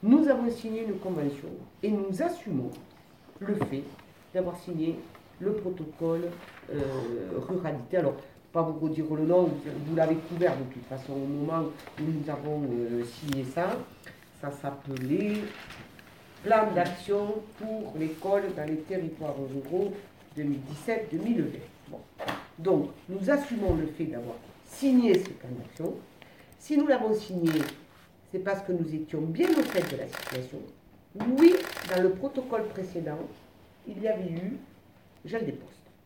nous avons signé une convention et nous assumons le fait d'avoir signé le protocole ruralité. Alors, pas vous redire le nom, vous l'avez couvert de toute façon au moment où nous avons signé ça. Ça s'appelait Plan d'action pour l'école dans les territoires ruraux 2017-2020. Bon. Donc, nous assumons le fait d'avoir signé ce plan d'action. Si nous l'avons signé, c'est parce que nous étions bien au fait de la situation. Oui, dans le protocole précédent, il y avait eu gel des postes.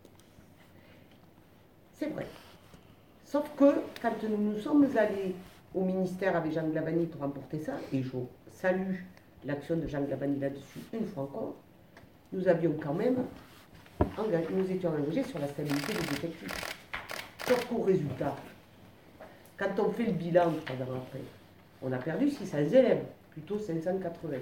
C'est vrai. Sauf que quand nous sommes allés au ministère avec Jean Glabani pour emporter ça, et je salue l'action de Jean Glabani là-dessus une fois encore, nous avions quand même nous étions engagés sur la stabilité des effectifs. Sauf qu'au résultat, quand on fait le bilan 3 ans après, on a perdu 600 élèves, plutôt 580.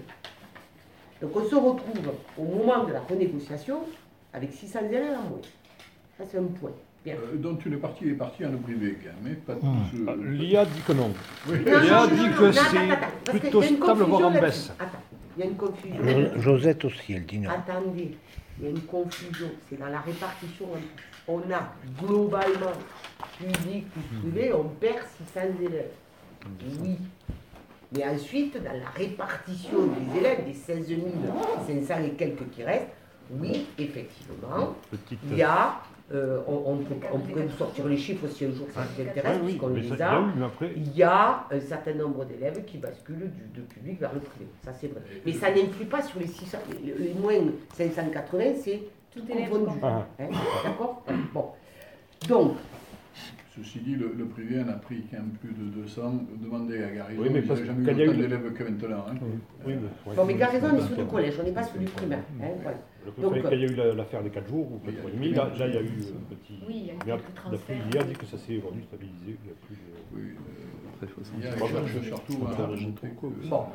Donc on se retrouve au moment de la renégociation avec 600 élèves en moins. Ça c'est un point. Bien. Donc une partie est partie en privé, mais pas tous. L'IA dit que non. Oui. L'IA dit que c'est plutôt stable, voire en baisse. Attends, il y a une confusion. Josette aussi, elle dit non. Attendez, il y a une confusion. C'est dans la répartition. On a globalement, public ou privé, on perd 600 élèves. Oui. Mais ensuite, dans la répartition des élèves, des 16 500 et quelques qui restent, oui, effectivement, il y a, on pourrait vous sortir les chiffres si un jour ça vous intéresse, puisqu'on les a, il y a un certain nombre d'élèves qui basculent du public vers le privé, ça c'est vrai. Mais ça n'influe pas sur les 600, les moins 580, c'est tout confondu. D'accord. Bon. Donc, ceci dit, le privé en a pris quand même plus de 200, demandé à Garrison, oui, mais il n'a jamais eu autant d'élèves que maintenant. Hein. Oui, bon, mais Garrison, on est sur du collège, on n'est pas sur du primaire. Hein, voilà. Donc, quand il y a eu l'affaire des 4 jours, ou 4 jours et demi, là, il y a eu un petit... Oui, il y a eu quelques transferts. D'après l'IA dit que ça s'est aujourd'hui stabilisé, il n'y a plus de... Oui, il y a cherche surtout à montrer que... Bon.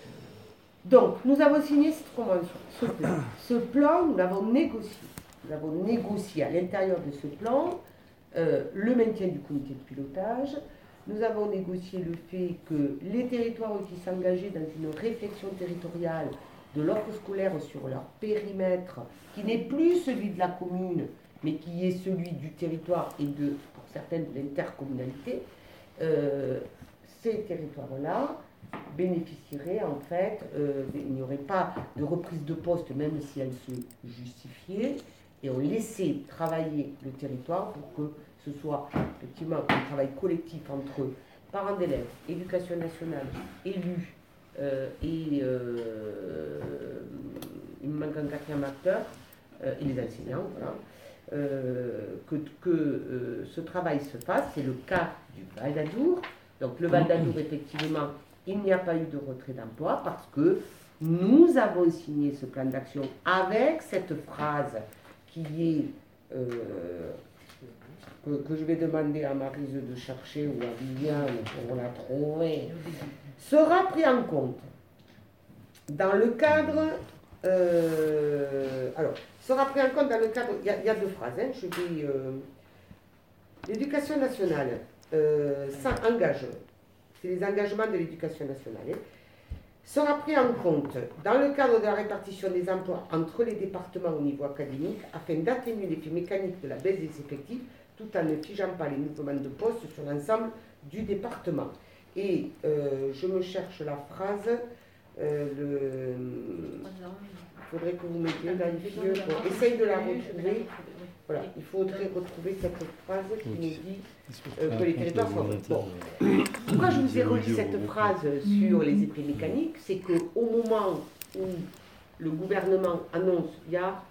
Donc, nous avons signé cette convention, ce plan. Ce plan, nous l'avons négocié. Nous avons négocié à l'intérieur de ce plan le maintien du comité de pilotage. Nous avons négocié le fait que les territoires qui s'engageaient dans une réflexion territoriale de l'offre scolaire sur leur périmètre, qui n'est plus celui de la commune, mais qui est celui du territoire et pour certaines, de l'intercommunalité, ces territoires-là bénéficieraient en fait, il n'y aurait pas de reprise de poste, même si elle se justifiait, et on laissait travailler le territoire pour que ce soit effectivement un travail collectif entre parents d'élèves, éducation nationale, élus et il me manque un quatrième acteur, et les enseignants, voilà, que ce travail se fasse. C'est le cas du Val d'Adour. Donc le Val d'Adour, effectivement, il n'y a pas eu de retrait d'emploi parce que nous avons signé ce plan d'action avec cette phrase qui est que je vais demander à Maryse de chercher ou à Viviane pour la trouver, sera pris en compte dans le cadre. Alors, sera pris en compte dans le cadre. Il y a deux phrases. Hein, je vais. L'éducation nationale s'engage. C'est les engagements de l'éducation nationale. Hein, sera pris en compte dans le cadre de la répartition des emplois entre les départements au niveau académique afin d'atténuer l'effet mécanique de la baisse des effectifs tout en ne figeant pas les mouvements de poste sur l'ensemble du département. Et je me cherche la phrase, il faudrait que vous mettiez dans le vieux, essaye de la retrouver. Voilà, il faudrait retrouver cette phrase qui nous dit que les territoires sont... Bon. Pourquoi je vous ai relu cette phrase sur les effets mécaniques, c'est qu'au moment où le gouvernement annonce qu'il y a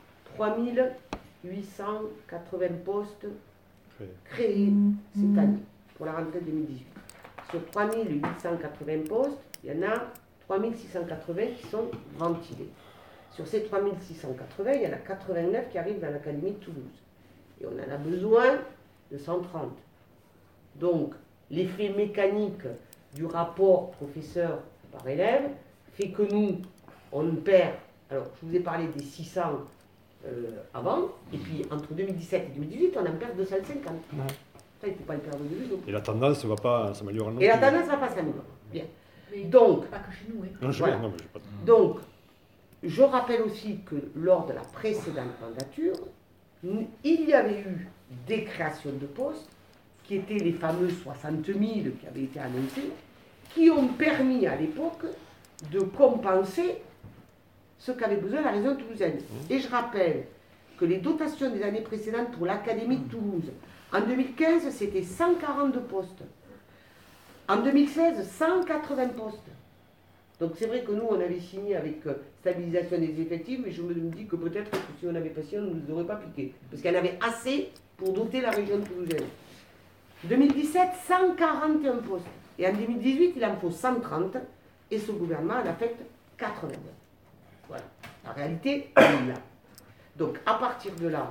3880 postes créés cette année pour la rentrée 2018. Sur 3880 postes, il y en a 3680 qui sont ventilés. Sur ces 3680, il y en a 89 qui arrivent dans l'Académie de Toulouse. Et on en a besoin de 130. Donc, l'effet mécanique du rapport professeur par élève fait que nous, on perd. Alors, je vous ai parlé des 600 avant, et puis entre 2017 et 2018, on en perd 250. Ça, il ne faut pas le perdre de vue. Et la tendance ne va pas s'améliorer. Et la tendance ne va pas s'améliorer. Bien. Donc, pas que chez nous. Non, Voilà. non, mais j'ai pas de- Donc, je rappelle aussi que lors de la précédente mandature, il y avait eu des créations de postes, qui étaient les fameux 60 000 qui avaient été annoncés, qui ont permis à l'époque de compenser ce qu'avait besoin la région toulousaine. Et je rappelle que les dotations des années précédentes pour l'Académie de Toulouse, en 2015, c'était 142 postes. En 2016, 180 postes. Donc c'est vrai que nous, on avait signé avec stabilisation des effectifs, mais je me dis que peut-être que si on avait pas signé, on ne nous aurait pas piqué. Parce qu'il y en avait assez pour doter la région toulousaine. 2017, 141 postes. Et en 2018, il en faut 130. Et ce gouvernement en affecte 80. Voilà. La réalité, elle est là. Donc à partir de là,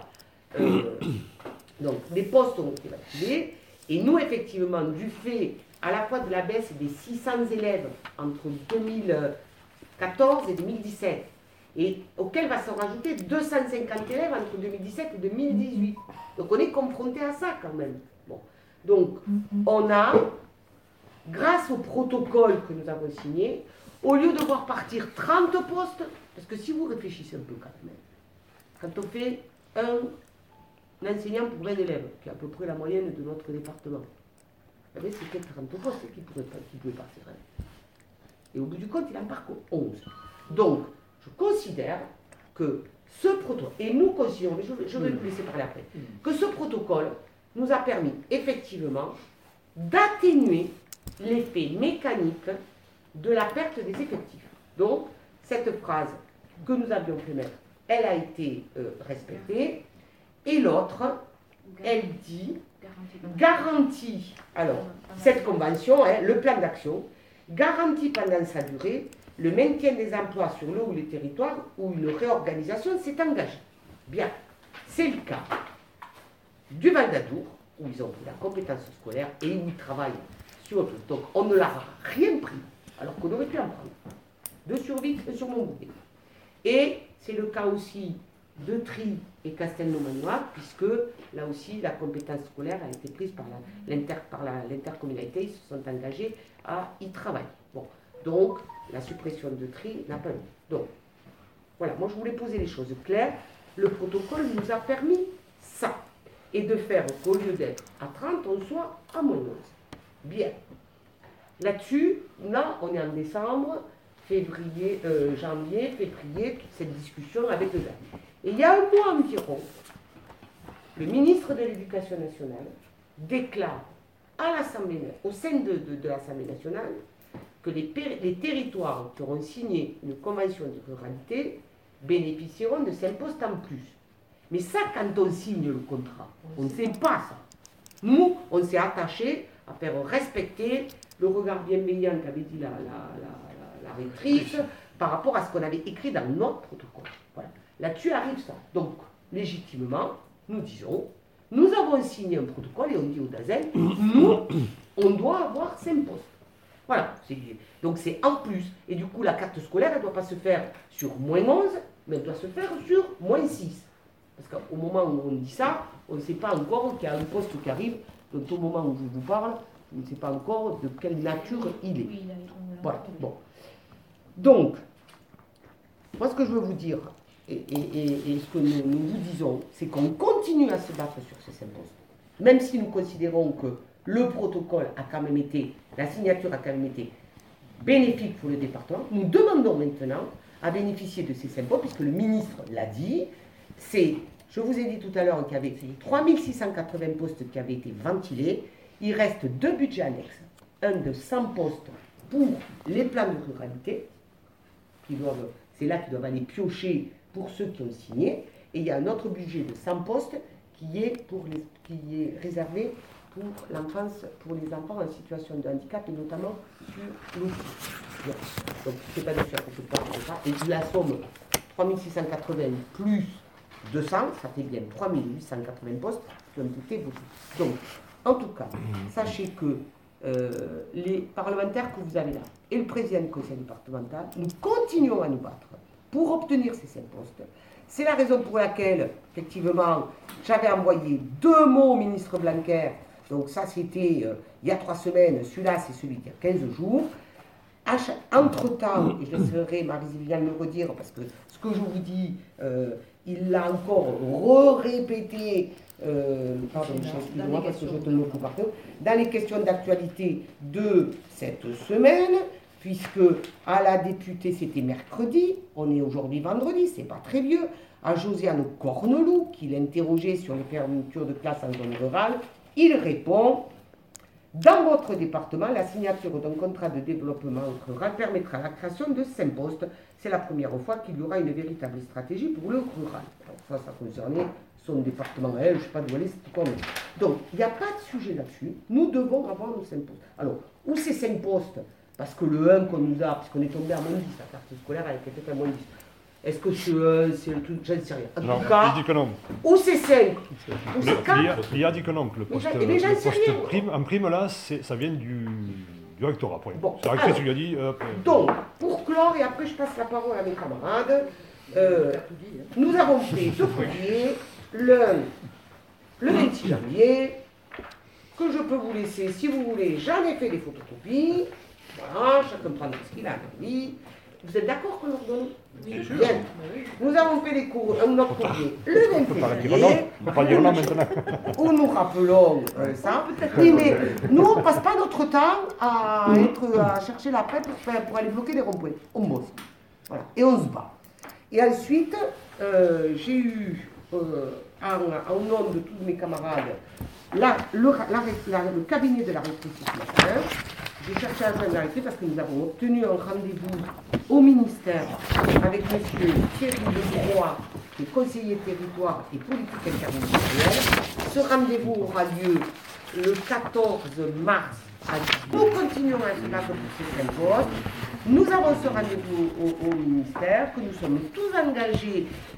donc, les postes ont été vaccinés. Et nous, effectivement, du fait à la fois de la baisse des 600 élèves entre 2014 et 2017, et auquel va se rajouter 250 élèves entre 2017 et 2018. Donc on est confronté à ça quand même. Bon. Donc on a, grâce au protocole que nous avons signé, au lieu de voir partir 30 postes, parce que si vous réfléchissez un peu quand même, quand on fait un enseignant pour 20 élèves, qui est à peu près la moyenne de notre département, c'était 30 postes qui pouvaient partir. Et au bout du compte, il en part que 11. Donc, je considère que ce protocole, et nous considérons, mais je vais vous laisser parler après, que ce protocole nous a permis effectivement d'atténuer l'effet mécanique de la perte des effectifs. Donc, cette phrase que nous avions fait mettre, elle a été respectée. Et l'autre, elle dit, garantit, alors, cette convention, le plan d'action, garantit pendant sa durée le maintien des emplois sur le ou les territoires où une réorganisation s'est engagée. Bien, c'est le cas du Val d'Adour, où ils ont pris la compétence scolaire et où ils travaillent sur autre. Donc, on ne leur a rien pris, alors qu'on aurait pu en prendre. De survie sur Montbouquet. Et c'est le cas aussi de Trie et Castelnau-Manoir, puisque là aussi la compétence scolaire a été prise par l'intercommunalité, ils se sont engagés à y travailler. Bon, donc la suppression de Trie n'a pas eu. Donc voilà, moi je voulais poser les choses claires. Le protocole nous a permis ça, et de faire qu'au lieu d'être à 30, on soit à moins 11. Bien. Là-dessus, là on est en décembre, janvier, février, toute cette discussion avec le GAN. Et il y a un mois environ, le ministre de l'Éducation nationale déclare à l'Assemblée, au sein de l'Assemblée nationale, que les territoires qui auront signé une convention de ruralité bénéficieront de 5 postes en plus. Mais ça, quand on signe le contrat, on ne sait pas ça. Nous, on s'est attaché à faire respecter le regard bienveillant qu'avait dit la rectrice par rapport à ce qu'on avait écrit dans notre protocole. Voilà. Là-dessus arrive ça. Donc, légitimement, nous disons, nous avons signé un protocole et on dit au DAZEN, nous, on doit avoir 5 postes. Voilà. Donc c'est en plus. Et du coup, la carte scolaire, elle ne doit pas se faire sur moins 11, mais elle doit se faire sur moins 6. Parce qu'au moment où on dit ça, on ne sait pas encore qu'il y a un poste qui arrive. Donc au moment où je vous parle, on ne sait pas encore de quelle nature il est. Voilà. Bon. Donc, moi ce que je veux vous dire, et ce que nous vous disons, c'est qu'on continue à se battre sur ces 5 postes. Même si nous considérons que le protocole a quand même été, la signature a quand même été bénéfique pour le département, nous demandons maintenant à bénéficier de ces 5 postes, puisque le ministre l'a dit, je vous ai dit tout à l'heure qu'il y avait 3680 postes qui avaient été ventilés, il reste 2 budgets annexes, un de 100 postes pour les plans de ruralité, c'est là qu'ils doivent aller piocher pour ceux qui ont signé, et il y a un autre budget de 100 postes qui est réservé pour l'enfance, pour les enfants en situation de handicap, et notamment sur l'autisme. Donc c'est pas de faire quelque part comme ça, et la somme 3680 plus 200, ça fait bien 3880 postes qui ont été votés. Donc, en tout cas, sachez que les parlementaires que vous avez là et le président du conseil départemental, nous continuons à nous battre pour obtenir ces 5 postes. C'est la raison pour laquelle, effectivement, j'avais envoyé 2 mots au ministre Blanquer. Donc ça, c'était il y a 3 semaines. Celui-là, c'est celui qui a 15 jours. Entre-temps, et je laisserai Marie-Viviane le redire, parce que ce que je vous dis, il l'a encore répété, excusez-moi parce que je te le coup partout, dans les questions d'actualité de cette semaine, puisque à la députée c'était mercredi, on est aujourd'hui vendredi, c'est pas très vieux, à Josiane Corneloup, qui l'interrogeait sur les fermetures de classes en zone rurale, il répond: dans votre département, la signature d'un contrat de développement rural permettra la création de 5 postes. C'est la première fois qu'il y aura une véritable stratégie pour le rural. Alors ça concernait son département, elle, je ne sais pas d'où elle est, c'est tout comme. Donc, il n'y a pas de sujet là-dessus. Nous devons avoir nos 5 postes. Alors, où ces 5 postes? Parce que le 1 qu'on nous a, puisqu'on est tombé à moins 10, la carte scolaire, elle était peut-être à moins 10. Est-ce que c'est le truc, je ne sais rien. En tout cas, il dit que non. ou c'est 5, ou c'est 4. Il a dit que non, que le poste, prime, en prime là, ça vient du rectorat. Point. Bon, c'est recteur qui lui a dit. Donc, pour clore, et après je passe la parole à mes camarades, nous avons fait 2 courriers, le 26 janvier, que je peux vous laisser si vous voulez. J'en ai fait des photocopies. Voilà, chacun prend ce qu'il a envie. Vous êtes d'accord qu'on leur donne? Oui. Bien. Nous avons fait un autre courrier le 21 janvier. On ne peut pas dire non maintenant. Où nous rappelons ça. Oui, mais nous, on ne passe pas notre temps à chercher la paix pour aller bloquer les ronds-points. On bosse. Voilà. Et on se bat. Et ensuite, j'ai eu, au nom de tous mes camarades, le cabinet de la réflexion ce matin. J'ai cherché à joindre l'arrêté parce que nous avons obtenu un rendez-vous au ministère avec M. Thierry Leroy, qui est conseiller territoire et politique interministérielle. Ce rendez-vous aura lieu le 14 mars à 10h. Nous continuons à se battre pour ces 5 postes. Nous avons ce rendez-vous au ministère, que nous sommes tous engagés